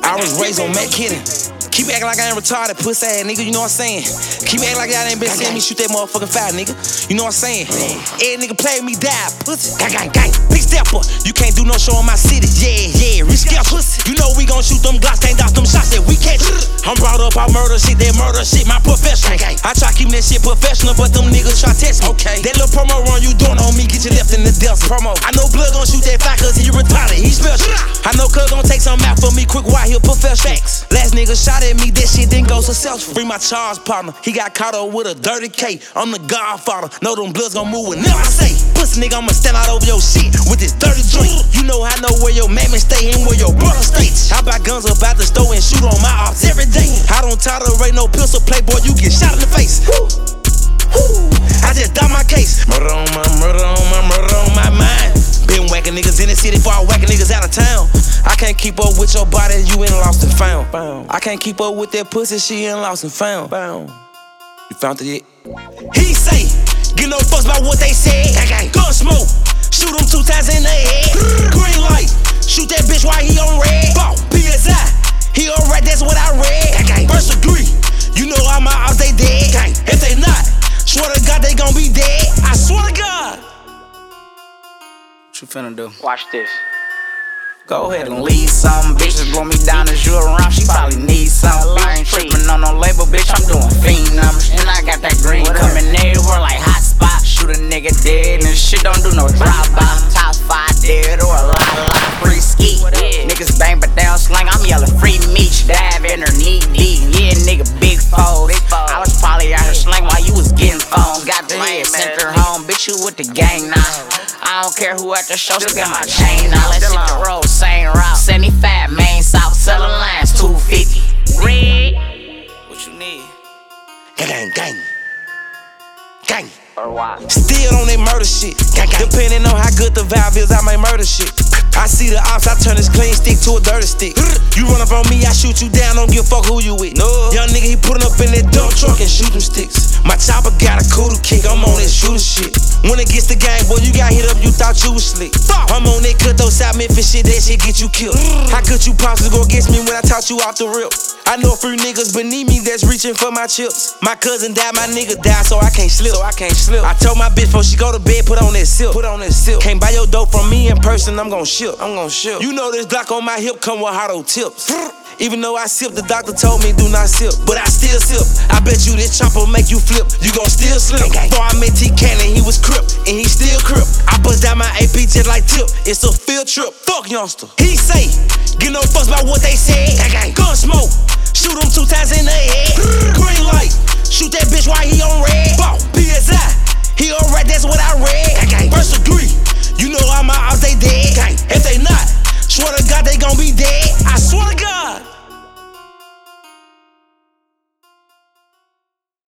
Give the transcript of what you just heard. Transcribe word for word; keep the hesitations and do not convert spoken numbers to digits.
I was raised on Mac kidding. Keep acting like I ain't retarded, pussy ass nigga, you know what I'm saying? Keep acting like y'all ain't been seeing me shoot that motherfucking fire, nigga. You know what I'm saying? Every nigga play with me, die, pussy. Gang, gang, gang. Big stepper, you can't do no show in my city. Yeah, yeah, rich girl, pussy. You know we gon' shoot them glocks, can't dodge them shots that we catch. I'm brought up on murder shit, that murder shit, my professional. I try keeping that shit professional, but them niggas try test me. Okay. That little promo run you doing on me, get you left in the dust. Promo. I know Blood gon' shoot that fire cause he retarded, he special. I know Cuz gon' take some out for me quick while he professional. Last nigga shot at me, that shit didn't go successful. Free my Charles partner, he got caught up with a dirty K. I'm the Godfather, know them Bloods gon' move whenever I say. Pussy nigga, I'ma stand out over your shit with this dirty drink. You know I know where your mammy stay and where your brother stays. I buy guns up out the store and shoot on my ops every day. I don't tolerate no pistol play, boy, you get shot in the face. Woo. Woo. I just die my case. Murder on my, murder on my, murder on my mind. Been whacking niggas in the city before I whacking niggas out of town. I can't keep up with your body, you ain't lost and found. I can't keep up with that pussy, she ain't lost and found. You found it yet? He say, get no fucks about what they said. Gun smoke, shoot him two times in the head. Green light, shoot that bitch while he on red. P S I, he alright, that's what I read. First degree, you know all my odds they dead. If they not, swear to God they gon' be dead. I swear to God. What you finna do? Watch this. Go ahead and leave some. Bitches blow me down as you around. She probably needs some. I ain't trippin' on no label, bitch. I'm doing fiend numbers. And I got that green coming everywhere like hot spot. Shoot a nigga dead and shit don't do no drive-by. Top five dead or a lot, a lot free ski. Niggas bang but they don't slang. I'm yelling free meat. Dive in her knee deep. Yeah, nigga, big foes. I was probably out here slang while you was getting phones. Got the head sent her home. Bitch, you with the gang now. I don't care who at the show, still got my chain now. Let's hit the road, same route. seventy-five main south, selling lines, two fifty. Red. What you need? Gang, gang. Gang. Or what? Still on that murder shit. Gang, gang. Depending on how good the vibe is, I might murder shit. I see the ops, I turn this clean stick to a dirty stick. You run up on me, I shoot you down, don't give a fuck who you with. No. Young nigga, he put up in that dump truck and shoot them sticks. My chopper got a cooler kick, I'm on that shooter shit. When it gets the game, boy, you got hit up, you thought you was slick. I'm on that cut those South Memphis shit, that shit get you killed. How could you possibly go against me when I taught you off the rip? I know a few niggas beneath me that's reaching for my chips. My cousin died, my nigga died, so I can't slip. So I can't slip. I told my bitch before she go to bed, put on that silk. Put on that silk. Can't buy your dope from me in person, I'm gon' ship. I'm gon' ship. You know this Glock on my hip come with hot old tips. Even though I sip, the doctor told me do not sip, but I still sip. I bet you this chopper make you flip, you gon' still slip. Before I met T Cannon, he was crip, and he still crip. I bust down my A P just like Tip, it's a field trip. Fuck youngster. He say, get no fucks about what they said. Gun smoke, shoot him two times in the head. Green